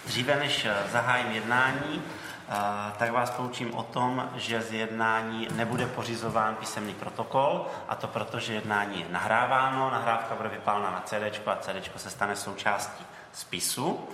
Dříve než zahájím jednání, tak vás poučím o tom, že z jednání nebude pořizován písemný protokol, a to proto, že jednání je nahráváno, nahrávka bude vypálena na CDčko a CDčko se stane součástí spisu.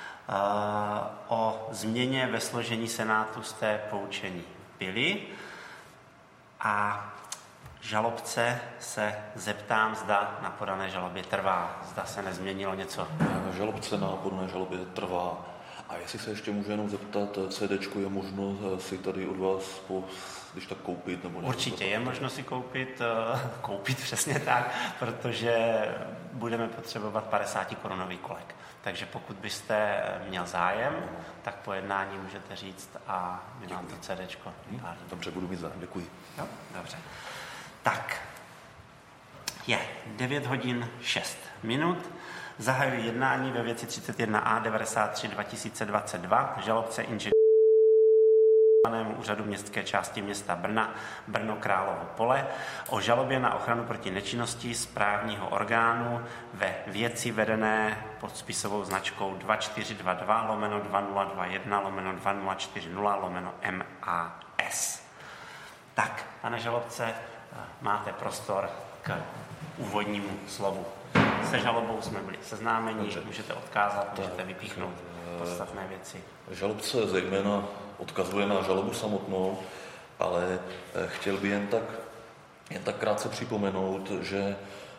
O změně ve složení Senátu jste poučení byli a žalobce se zeptám, zda na podané žalobě trvá, zda se nezměnilo něco. Žalobce na podané žalobě trvá. A jestli se ještě můžu jenom zeptat, CDčko je možno si tady od vás, když tak koupit? Nebo určitě je možno si koupit přesně tak, protože budeme potřebovat 50 korunový kolek. Takže pokud byste měl zájem, tak po jednání můžete říct a my vám to CDčko. Dobře, budu mít zájem, děkuji. Jo, dobře. Tak, je 9 hodin 6 minut. Zahajuji jednání ve věci 31A 93 2022. Žalobce inženýra úřadu městské části města Brna, Brno Královo Pole, o žalobě na ochranu proti nečinnosti správního orgánu ve věci vedené pod spisovou značkou 2422/2021/2040/MAS. Tak, pane žalobce, máte prostor k úvodnímu slovu. Se žalobou jsme byli seznámeni, můžete odkázat, můžete vypíchnout podstatné věci. Žalobce zejména odkazuje na žalobu samotnou, ale chtěl by jen tak krátce připomenout, že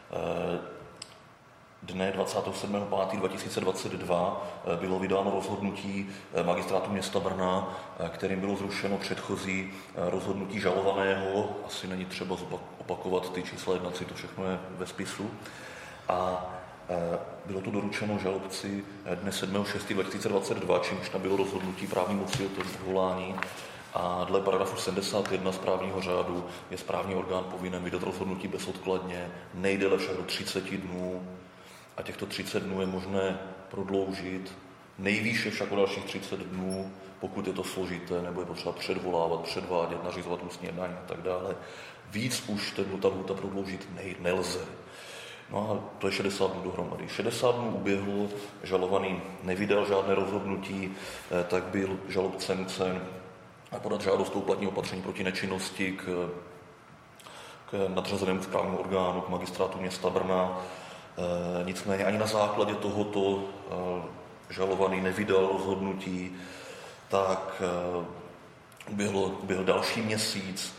dne 27.5.2022 bylo vydáno rozhodnutí magistrátu města Brna, kterým bylo zrušeno předchozí rozhodnutí žalovaného. Asi není třeba opakovat ty čísla jednací, to všechno je ve spisu. A bylo to doručeno žalobci dne 7.6.2022, čímž nabylo rozhodnutí právní moci o tom odvolání. A dle paragrafu 71 správního řádu je správní orgán povinen vydat rozhodnutí bezodkladně, nejdéle však do 30 dnů. A těchto 30 dnů je možné prodloužit, nejvýše však o dalších 30 dnů, pokud je to složité, nebo je potřeba předvolávat, předvádět, nařizovat ústní jednání a tak dále. Víc už ta lhůta prodloužit nelze. No a to je 60 dnů dohromady. 60 dnů uběhlo, žalovaný nevydal žádné rozhodnutí, tak byl žalobce nucen podat žádost o uplatnění opatření proti nečinnosti k nadřazenému správnímu orgánu, k magistrátu města Brna. Nicméně ani na základě tohoto žalovaný nevydal rozhodnutí, tak uběhl další měsíc,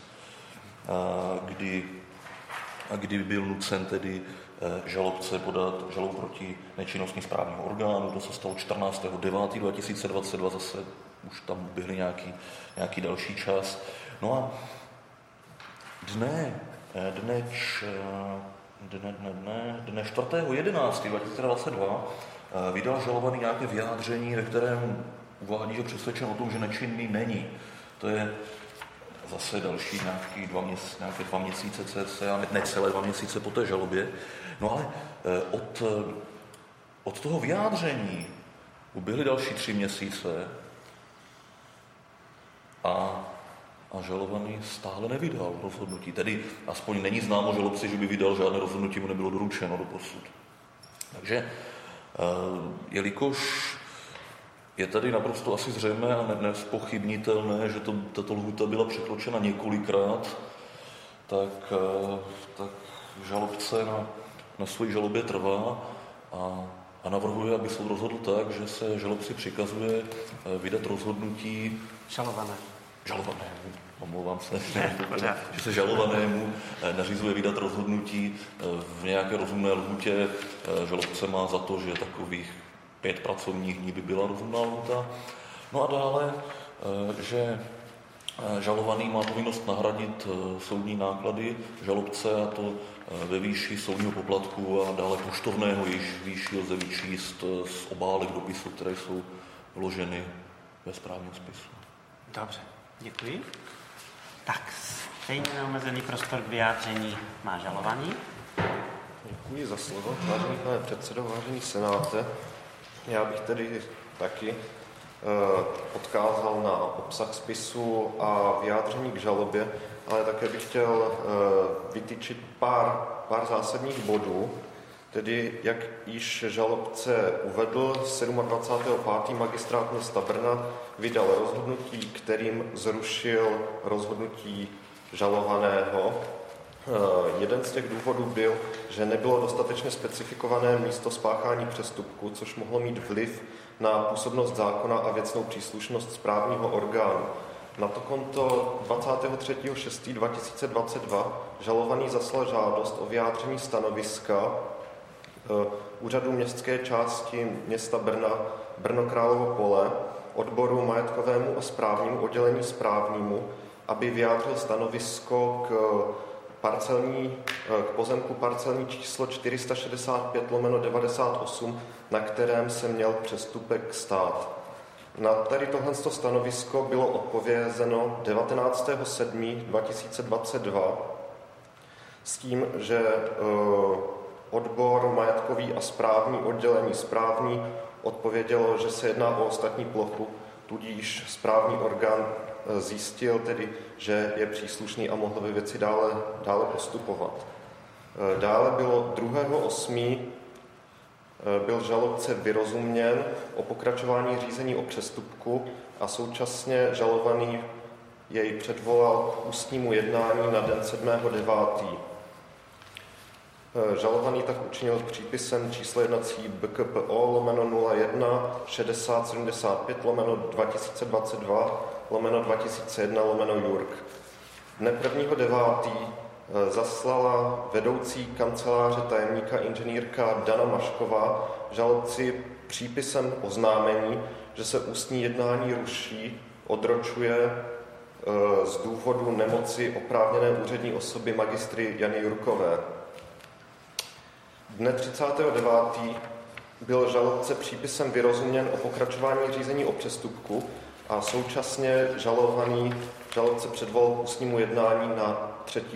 kdy byl nucen tedy žalobce podat žalobu proti nečinnosti správního orgánu. To se stalo 14.9.2022, zase už tam uběhly nějaký další čas. No a dne 4.11.2022 vydal žalovaný nějaké vyjádření, ve kterém uvádí, že přesvědčen o tom, že nečinný není. To je zase další nějaké 2 měsíce cca, necelé 2 měsíce po té žalobě. No ale od toho vyjádření uběhly další 3 měsíce a žalovaný stále nevydal rozhodnutí. Tedy aspoň není známo žalobci, že by vydal žádné rozhodnutí, mu nebylo doručeno doposud. Takže jelikož je tady naprosto asi zřejmé a nezpochybnitelné, že tato lhůta byla překročena několikrát, tak žalobce na své žalobě trvá a navrhuje, aby soud rozhodl tak, že se žalobci přikazuje vydat rozhodnutí žalovanému, omlouvám se, že se žalovanému nařizuje vydat rozhodnutí v nějaké rozumné lhůtě. Žalobce má za to, že takových 5 pracovních dní by byla rozumná lhůta. No a dále, že žalovaný má povinnost nahradit soudní náklady žalobce, a to ve výši soudního poplatku a dále poštovného, jejíž výši lze vyčíst z obálek dopisu, které jsou vloženy ve správním spisu. Dobře, děkuji. Tak, stejně neomezený prostor k vyjádření má žalovaný. Děkuji za slovo, vážený pane předsedo, vážený senáte. Já bych tedy taky odkázal na obsah spisu a vyjádření k žalobě, ale také bych chtěl vytyčit pár zásadních bodů. Tedy, jak již žalobce uvedl, 27.5. magistrát města Brna vydal rozhodnutí, kterým zrušil rozhodnutí žalovaného. Jeden z těch důvodů byl, že nebylo dostatečně specifikované místo spáchání přestupku, což mohlo mít vliv na působnost zákona a věcnou příslušnost správního orgánu. Na to konto 23.6.2022 žalovaný zaslal žádost o vyjádření stanoviska úřadu městské části města Brna, Brno-Královo Pole, odboru majetkovému a správnímu oddělení správnímu, aby vyjádřil stanovisko k pozemku parcelní číslo 465/98, na kterém se měl přestupek stát. Na tady tohle stanovisko bylo odpovězeno 19.7.2022 s tím, že odbor majetkový a správní oddělení správní odpovědělo, že se jedná o ostatní plochu, tudíž správní orgán zjistil tedy, že je příslušný a mohl ve věci dále postupovat. Dále bylo 2.8. byl žalobce vyrozuměn o pokračování řízení o přestupku a současně žalovaný jej předvolal k ústnímu jednání na den 7.9. Žalovaný tak učinil přípisem číslo jednací BKPO/01-65/2022/2001/Jurk. Dne 1.9. zaslala vedoucí kanceláře tajemníka inženýrka Dana Mašková žalobci přípisem oznámení, že se ústní jednání ruší, odročuje z důvodu nemoci oprávněné úřední osoby magistry Jany Jurkové. Dne 30.9. byl žalobce přípisem vyrozuměn o pokračování řízení o přestupku a současně žalobce předvolal k ústnímu jednání na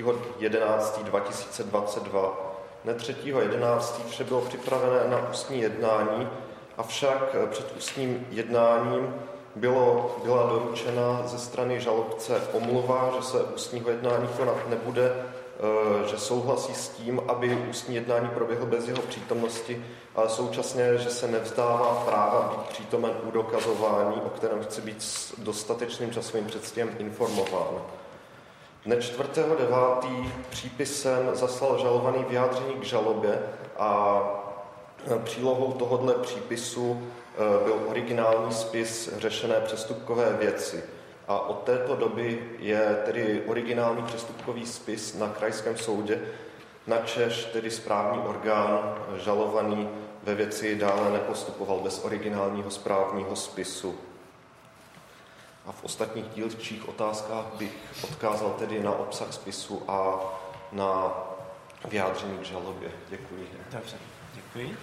3.11.2022. Dne 3.11. vše bylo připravené na ústní jednání, avšak před ústním jednáním byla doručena ze strany žalobce omluva, že se ústního jednání konat nebude, že souhlasí s tím, aby ústní jednání proběhlo bez jeho přítomnosti, ale současně, že se nevzdává práva být přítomen u dokazování, o kterém chce být s dostatečným časovým předstihem informován. Dne 4.9. přípisem zaslal žalovaný vyjádření k žalobě a přílohou tohodle přípisu byl originální spis řešené přestupkové věci. A od této doby je tedy originální přestupkový spis na krajském soudě, načež tedy správní orgán žalovaný ve věci dále nepostupoval bez originálního správního spisu. A v ostatních dílčích otázkách bych odkázal tedy na obsah spisu a na vyjádření k žalobě. Děkuji. Dobře, děkuji.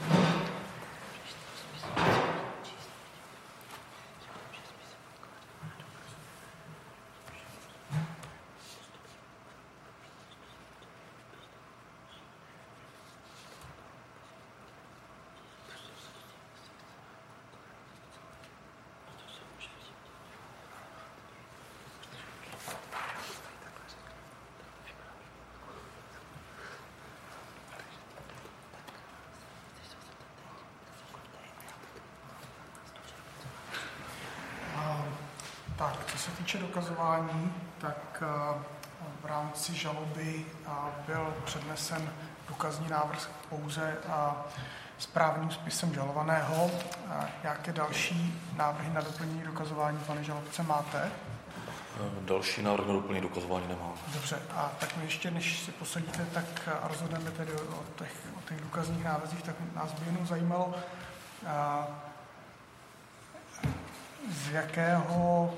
Tak, co se týče dokazování, tak v rámci žaloby byl přednesen důkazní návrh pouze správním spisem žalovaného. Jaké další návrhy na doplnění dokazování, pane žalobce, máte? Další návrh na doplnění dokazování nemám. Dobře, a tak my ještě, než si posadíte, tak rozhodneme tedy o těch důkazních návrzích, tak nás by jenom zajímalo, z jakého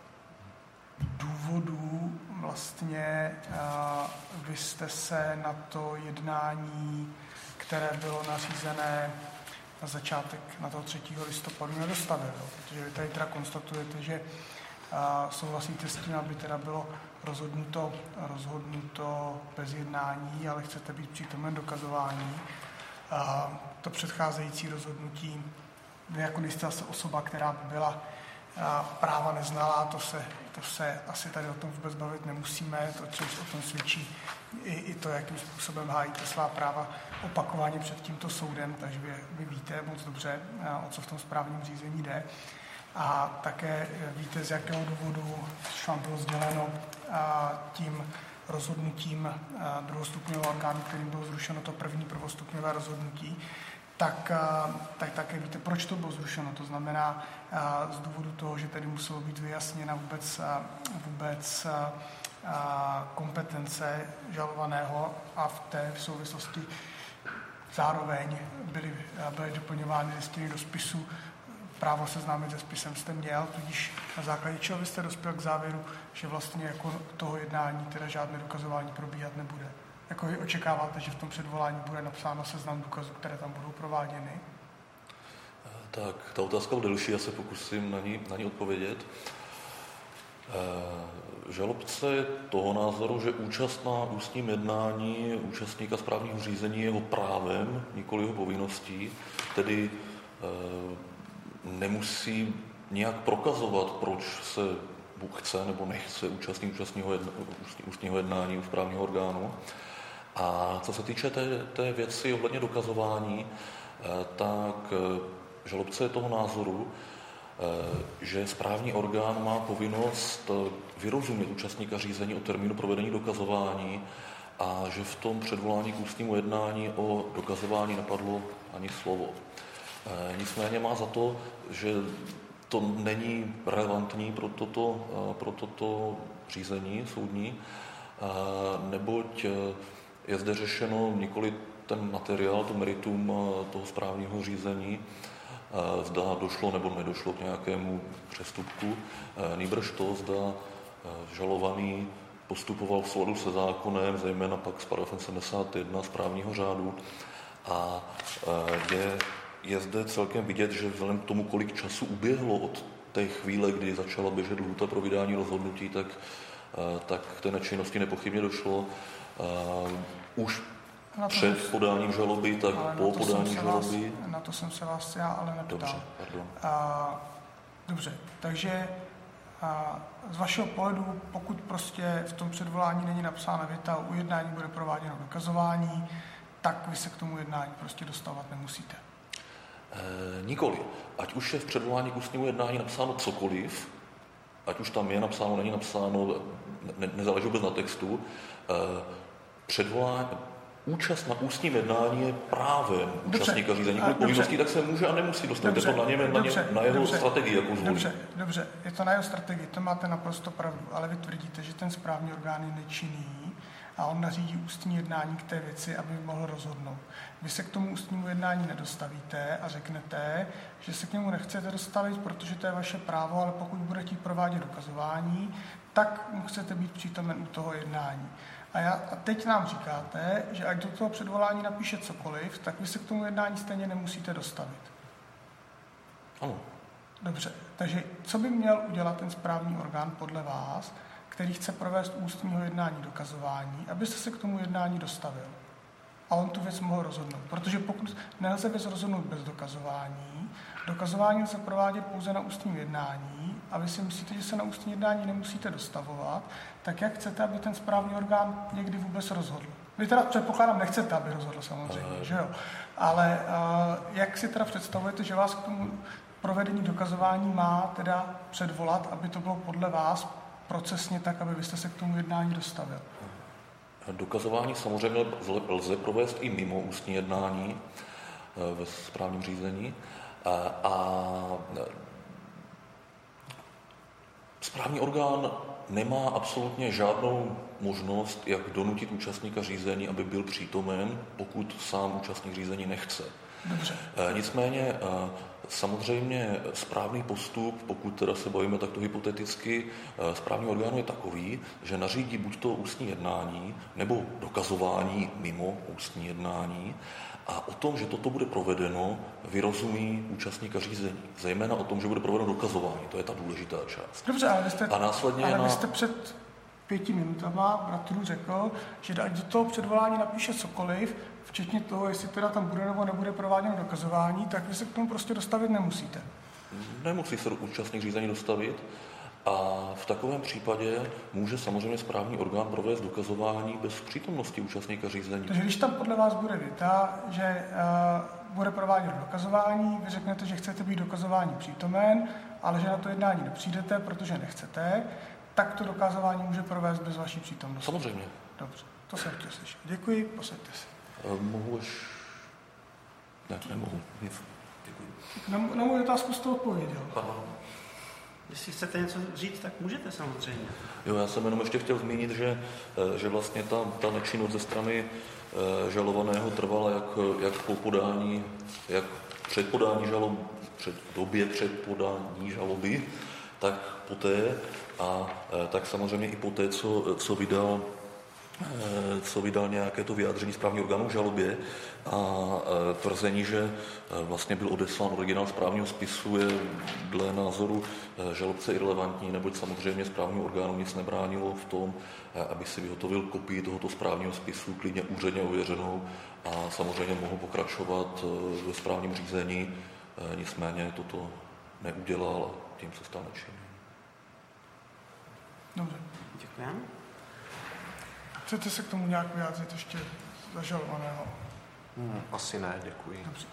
důvodu vlastně vy jste se na to jednání, které bylo nařízené na začátek, na toho 3. listopadu nedostavil, protože vy tady teda konstatujete, že souhlasíte s tím, aby teda bylo rozhodnuto bez jednání, ale chcete být přítomen dokazování. To předcházející rozhodnutí, vy jako nejste zase osoba, která by byla práva neznalá, to se asi tady o tom vůbec bavit nemusíme, to, co o tom svědčí i to, jakým způsobem hájíte svá práva opakovaně před tímto soudem, takže vy víte moc dobře, o co v tom správním řízení jde. A také víte, z jakého důvodu vám bylo sděleno tím rozhodnutím druhostupňového orgánu, kterým bylo zrušeno to první prvostupňové rozhodnutí, tak také víte, proč to bylo zrušeno. To znamená z důvodu toho, že tady muselo být vyjasněna vůbec kompetence žalovaného a v té souvislosti zároveň byly doplňovány listiny do spisu. Právo seznámit se spisem jste měl, tudíž na základě čeho vy jste dospěl k závěru, že vlastně jako toho jednání teda žádné dokazování probíhat nebude. Jako vy očekáváte, že v tom předvolání bude napsáno seznam důkazů, které tam budou prováděny? Tak, ta otázka byla delší, já se pokusím na ní odpovědět. Žalobce je toho názoru, že účast na ústním jednání účastníka správního řízení je jeho právem, nikoli jeho povinností, tedy nemusí nějak prokazovat, proč se buď chce nebo nechce účastnit ústního jednání u správního orgánu. A co se týče té věci ohledně dokazování, tak žalobce je toho názoru, že správní orgán má povinnost vyrozumět účastníka řízení o termínu provedení dokazování a že v tom předvolání k ústnímu jednání o dokazování nepadlo ani slovo. Nicméně má za to, že to není relevantní pro toto řízení soudní, neboť je zde řešeno nikoli ten materiál, to meritum toho správního řízení, zda došlo nebo nedošlo k nějakému přestupku, nýbrž to, zda žalovaný postupoval v souladu se zákonem, zejména pak s paragrafem 71 správního řádu. A je zde celkem vidět, že vzhledem k tomu, kolik času uběhlo od té chvíle, kdy začala běžet lhůta pro vydání rozhodnutí, tak k té nečinnosti nepochybně došlo. Už před podáním žaloby, tak po podání žaloby. Na to jsem se vás já ale neptal. Dobře, pardon. Dobře, takže z vašeho pohledu, pokud prostě v tom předvolání není napsána věta, u jednání bude prováděno dokazování, tak vy se k tomu jednání prostě dostávat nemusíte. Nikoli. Ať už je v předvolání k ústnímu jednání napsáno cokoliv, ať už tam je napsáno, není napsáno, nezáleží vůbec na textu, účast na ústním jednání je právem účastníka řízení, kvůli povinností, tak se může a nemusí dostat. Je to na jeho strategii, jako zvolí. Dobře, je to na jeho strategii, to máte naprosto pravdu, ale vy tvrdíte, že ten správní orgán je nečinný a on nařídí ústní jednání k té věci, aby mohl rozhodnout. Vy se k tomu ústnímu jednání nedostavíte a řeknete, že se k němu nechcete dostavit, protože to je vaše právo, ale pokud bude chtít provádět dokazování, tak chcete být přítomen u toho jednání. A teď nám říkáte, že ať do toho předvolání napíše cokoliv, tak vy se k tomu jednání stejně nemusíte dostavit. Ano. Dobře, takže co by měl udělat ten správní orgán podle vás, který chce provést ústního jednání dokazování, abyste se k tomu jednání dostavil? A on tu věc mohl rozhodnout. Protože pokud nelze věc rozhodnout bez dokazování, dokazování se provádět pouze na ústním jednání a vy si myslíte, že se na ústní jednání nemusíte dostavovat, tak jak chcete, aby ten správní orgán někdy vůbec rozhodl? Vy teda předpokládám nechcete, aby rozhodl samozřejmě, že jo? Ale jak si teda představujete, že vás k tomu provedení dokazování má teda předvolat, aby to bylo podle vás procesně tak, aby vy jste se k tomu jednání dostavil? Dokazování samozřejmě lze provést i mimo ústní jednání ve správním řízení a správní orgán nemá absolutně žádnou možnost, jak donutit účastníka řízení, aby byl přítomen, pokud sám účastník řízení nechce. Dobře. Nicméně samozřejmě správný postup, pokud teda se bavíme takto hypoteticky, správní orgánu je takový, že nařídí buď to ústní jednání, nebo dokazování mimo ústní jednání a o tom, že toto bude provedeno, vyrozumí účastníka řízení. Zejména o tom, že bude provedeno dokazování, to je ta důležitá část. Dobře, ale vy jste před 5 minutama bratrů řekl, že ať do toho předvolání napíše cokoliv, včetně toho, jestli teda tam bude nebo nebude prováděno dokazování, tak vy se k tomu prostě dostavit nemusíte. Nemusí se účastník řízení dostavit a v takovém případě může samozřejmě správní orgán provést dokazování bez přítomnosti účastníka řízení. Takže když tam podle vás bude věta, že bude provádět dokazování, vy řeknete, že chcete být dokazování přítomen, ale že na to jednání nepřijdete, protože nechcete, tak to dokazování může provést bez vaší přítomnosti. Samozřejmě. Dobře, to jsem chtěl slyšet. Děkuji, posaďte se. Mohu až... Ne, nemohu. Nic. Děkuji. Na moji otázku jste odpověděl. Pardon. Jestli chcete něco říct, tak můžete samozřejmě. Jo, já jsem jenom ještě chtěl zmínit, že vlastně ta nečinnost ze strany žalovaného trvala jak po podání, jak před podání žaloby, před podání žaloby, tak poté a tak samozřejmě i poté, co vydal nějaké to vyjádření správního orgánu v žalobě a tvrzení, že vlastně byl odeslán originál správního spisu, je dle názoru žalobce irelevantní, neboť samozřejmě správního orgánu nic nebránilo v tom, aby si vyhotovil kopii tohoto správního spisu, klidně úředně ověřenou a samozřejmě mohl pokračovat ve správním řízení, nicméně toto neudělal a tím se stal nečinným. Dobře. Děkujeme. Chcete se k tomu nějak vyjádřit ještě za žalovaného? Asi ne, děkuji. Dobře.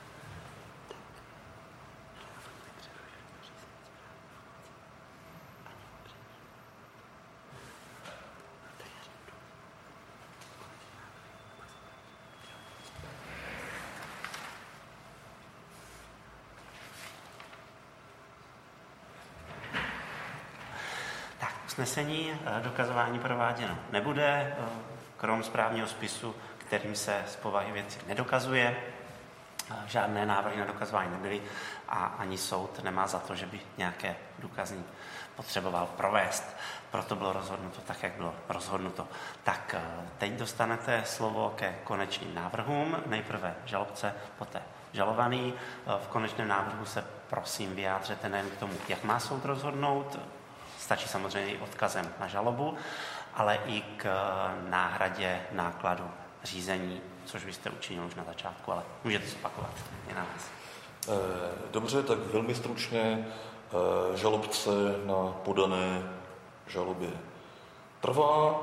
Usnesení dokazování prováděno nebude, krom správního spisu, kterým se z povahy věci nedokazuje. Žádné návrhy na dokazování nebyly a ani soud nemá za to, že by nějaké důkazní potřeboval provést. Proto bylo rozhodnuto tak, jak bylo rozhodnuto. Tak teď dostanete slovo ke konečným návrhům. Nejprve žalobce, poté žalovaný. V konečném návrhu se prosím vyjádřete nejen k tomu, jak má soud rozhodnout, stačí samozřejmě i odkazem na žalobu, ale i k náhradě nákladu řízení, což vy jste učinil už na začátku, ale můžete zopakovat. Je na vás. Dobře, tak velmi stručně žalobce na podané žalobě trvá.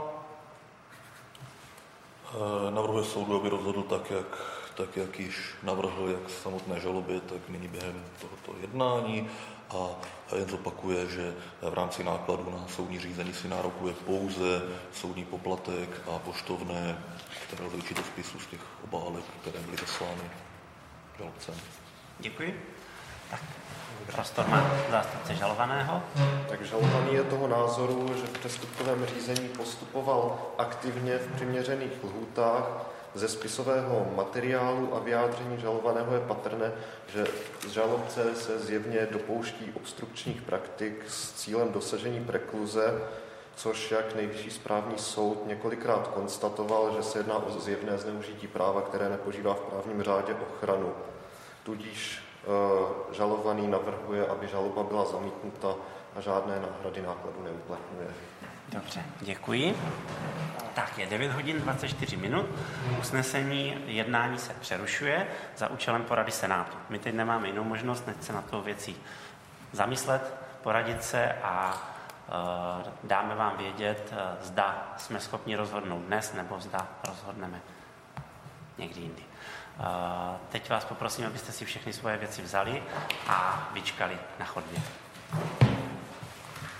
Navrhuje soudu, aby rozhodl tak, jak již navrhl, jak v samotné žalobě, tak nyní během tohoto jednání. A jen zopakuje, že v rámci nákladu na soudní řízení si nárokuje pouze soudní poplatek a poštovné, které lze vyčítat do spisu z těch obálek, které byly zaslány žalobcem. Děkuji. Tak, prostor má zástupce žalovaného. Tak žalovaný je toho názoru, že v přestupkovém řízení postupoval aktivně v přiměřených lhůtách. Ze spisového materiálu a vyjádření žalovaného je patrné, že žalobce se zjevně dopouští obstrukčních praktik s cílem dosažení prekluze, což jak Nejvyšší správní soud několikrát konstatoval, že se jedná o zjevné zneužití práva, které nepožívá v právním řádě ochranu. Tudíž žalovaný navrhuje, aby žaloba byla zamítnuta a žádné náhrady nákladu neuplatňuje. Dobře, děkuji. Tak je 9 hodin 24 minut. Usnesení jednání se přerušuje za účelem porady Senátu. My teď nemáme jinou možnost, než se na to věcí zamyslet, poradit se a dáme vám vědět, zda jsme schopni rozhodnout dnes, nebo zda rozhodneme někdy jindy. Teď vás poprosím, abyste si všechny svoje věci vzali a vyčkali na chodbě.